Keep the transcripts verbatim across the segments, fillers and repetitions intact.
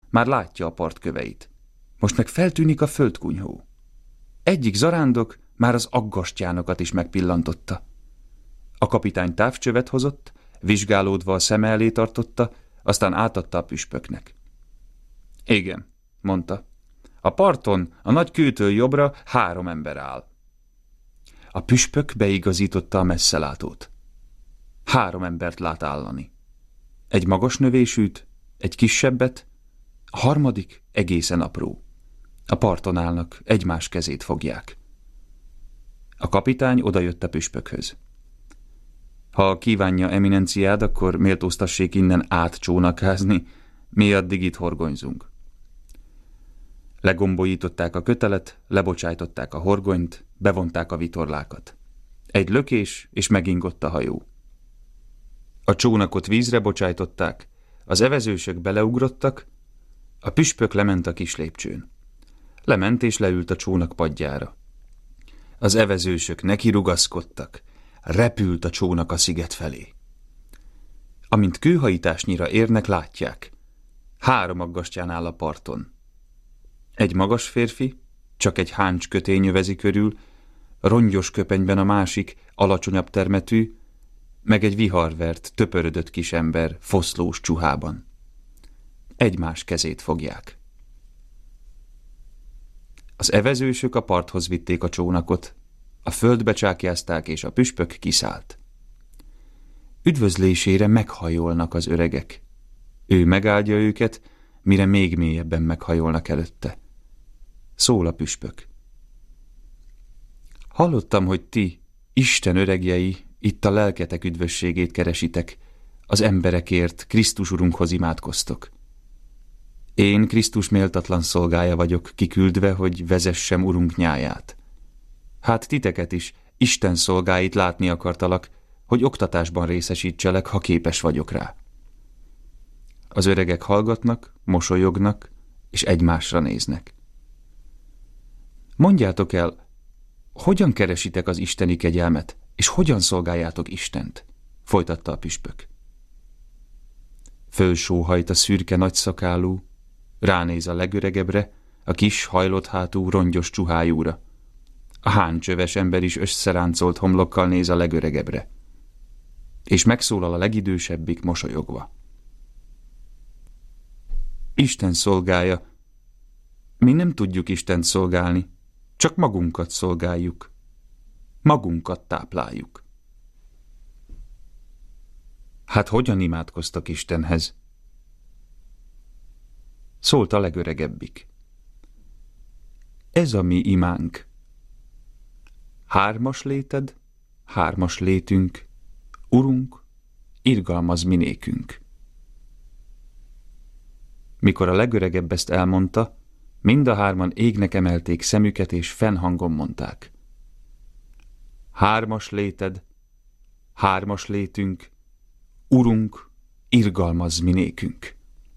már látja a part köveit. Most meg feltűnik a földkunyhó. Egyik zarándok már az aggastyánokat is megpillantotta. A kapitány távcsövet hozott, vizsgálódva a szeme elé tartotta, aztán átadta a püspöknek. Igen, mondta. A parton, a nagy kőtől jobbra három ember áll. A püspök beigazította a messzelátót. Három embert lát állani. Egy magas növésűt, egy kisebbet, a harmadik egészen apró. A parton állnak, egymás kezét fogják. A kapitány odajött a püspökhöz. Ha kívánja eminenciád, akkor méltóztassék innen átcsónakázni, mi addig itt horgonyzunk. Legombolították a kötelet, lebocsájtották a horgonyt, bevonták a vitorlákat. Egy lökés, és megingott a hajó. A csónakot vízre bocsájtották, az evezősök beleugrottak, a püspök lement a kis lépcsőn. Lement és leült a csónak padjára. Az evezősök nekirugaszkodtak, repült a csónak a sziget felé. Amint kőhajításnyira érnek, látják. Három aggastyán áll a parton. Egy magas férfi, csak egy háncs kötény övezi körül, rongyos köpenyben a másik, alacsonyabb termetű, meg egy viharvert, töpörödött kis ember foszlós csuhában. Egymás kezét fogják. Az evezősök a parthoz vitték a csónakot, a földbe csákjázták, és a püspök kiszállt. Üdvözlésére meghajolnak az öregek. Ő megáldja őket, mire még mélyebben meghajolnak előtte. Szól a püspök. Hallottam, hogy ti, Isten öregjei, itt a lelketek üdvösségét keresitek, az emberekért Krisztus Urunkhoz imádkoztok. Én Krisztus méltatlan szolgája vagyok, kiküldve, hogy vezessem Urunk nyáját. Hát titeket is, Isten szolgáit látni akartalak, hogy oktatásban részesítselek, ha képes vagyok rá. Az öregek hallgatnak, mosolyognak, és egymásra néznek. Mondjátok el, hogyan keresitek az isteni kegyelmet, és hogyan szolgáljátok Istent? Folytatta a püspök. Fölsóhajt a szürke nagyszakálú, ránéz a legöregebbre, a kis hajlott hátú rongyos csuhájúra. A háncsöves ember is összeráncolt homlokkal néz a legöregebbre. És megszólal a legidősebbik mosolyogva. Isten szolgája. Mi nem tudjuk Istent szolgálni, csak magunkat szolgáljuk. Magunkat tápláljuk. Hát hogyan imádkoztak Istenhez? Szólt a legöregebbik. Ez a mi imánk. Hármas léted, hármas létünk, Urunk, irgalmazz mi nékünk. Mikor a legöregebb ezt elmondta, mind a hárman égnek emelték szemüket, és fennhangon mondták. Hármas léted, hármas létünk, Urunk, irgalmazz mi nékünk.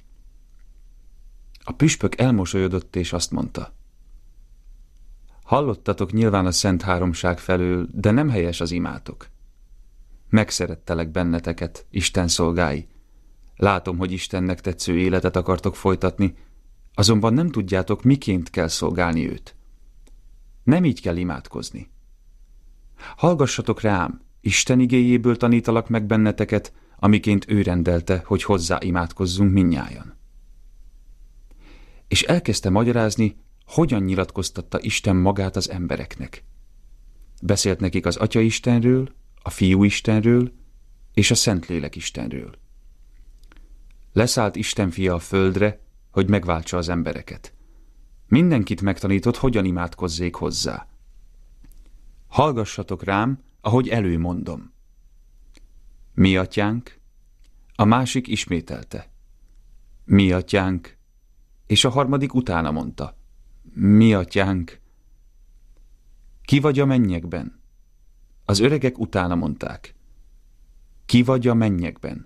A püspök elmosolyodott, és azt mondta. Hallottatok nyilván a Szent Háromság felől, de nem helyes az imátok. Megszerettelek benneteket, Isten szolgái. Látom, hogy Istennek tetsző életet akartok folytatni, azonban nem tudjátok, miként kell szolgálni őt. Nem így kell imádkozni. Hallgassatok rám, Isten igéjéből tanítalak meg benneteket, amiként ő rendelte, hogy hozzá imádkozzunk mindnyájan. És elkezdte magyarázni, hogyan nyilatkoztatta Isten magát az embereknek. Beszélt nekik az Atya Istenről, a Fiú Istenről és a Szentlélek Istenről. Leszállt Isten fia a földre, hogy megváltsa az embereket. Mindenkit megtanított, hogyan imádkozzék hozzá. Hallgassatok rám, ahogy előmondom. Mi atyánk, a másik ismételte. Mi atyánk, és a harmadik utána mondta. Mi atyánk. Ki vagy a mennyekben? Az öregek utána mondták. Ki vagy a mennyekben?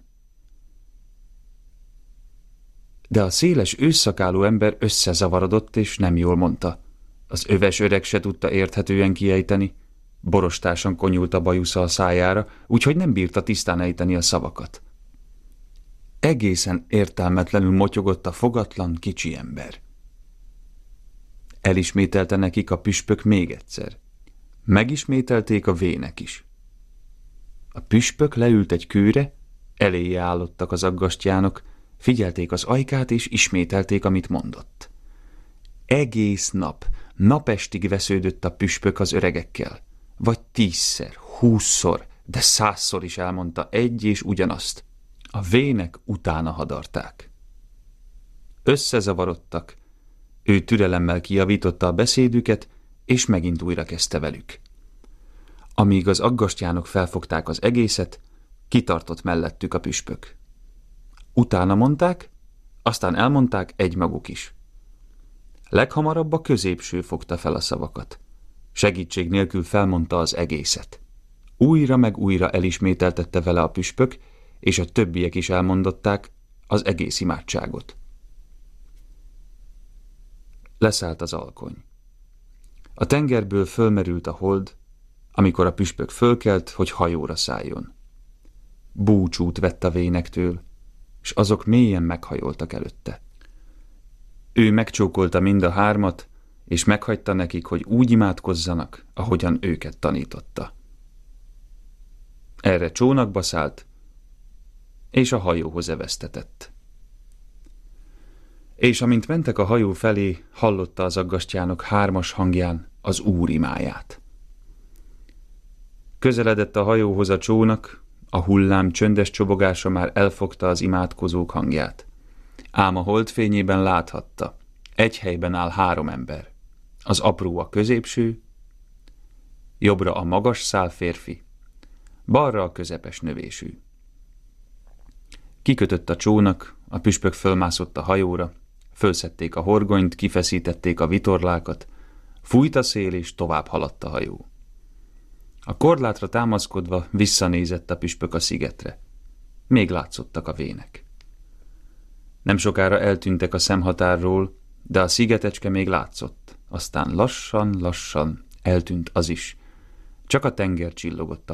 De a széles ősszakálú ember összezavarodott, és nem jól mondta. Az öves öreg se tudta érthetően kiejteni. Borostásan konyult a bajusza a szájára, úgyhogy nem bírta tisztán ejteni a szavakat. egészen értelmetlenül motyogott a fogatlan kicsi ember. Elismételte nekik a püspök még egyszer. Megismételték a vének is. A püspök leült egy kőre, eléje állottak az aggastyánok, figyelték az ajkát és ismételték, amit mondott. Egész nap, napestig vesződött a püspök az öregekkel. Vagy tízszer, húszszor, de százszor is elmondta egy és ugyanazt. A vének utána hadarták. Összezavarodtak. Ő türelemmel kijavította a beszédüket, és megint újra kezdte velük. Amíg az aggastyánok felfogták az egészet, kitartott mellettük a püspök. Utána mondták, aztán elmondták egymaguk is. Leghamarabb a középső fogta fel a szavakat. Segítség nélkül felmondta az egészet. Újra meg újra elismételtette vele a püspök, és a többiek is elmondották az egész imádságot. Leszállt az alkony. A tengerből fölmerült a hold, amikor a püspök fölkelt, hogy hajóra szálljon. Búcsút vett a vénektől, s azok mélyen meghajoltak előtte. Ő megcsókolta mind a hármat, és meghagyta nekik, hogy úgy imádkozzanak, ahogyan őket tanította. Erre csónakba szállt, és a hajóhoz evesztetett. És amint mentek a hajó felé, hallotta az aggastyánok hármas hangján az Úr imáját. Közeledett a hajóhoz a csónak, a hullám csöndes csobogása már elfogta az imádkozók hangját. Ám a holdfényében láthatta, egy helyben áll három ember. Az apró a középső, jobbra a magas szál férfi, balra a közepes növésű. Kikötött a csónak, a püspök fölmászott a hajóra, fölszedték a horgonyt, kifeszítették a vitorlákat, fújt a szél és tovább haladt a hajó. A korlátra támaszkodva visszanézett a püspök a szigetre. Még látszottak a vének. Nem sokára eltűntek a szemhatárról, de a szigetecske még látszott, aztán lassan-lassan eltűnt az is. Csak a tenger csillogott a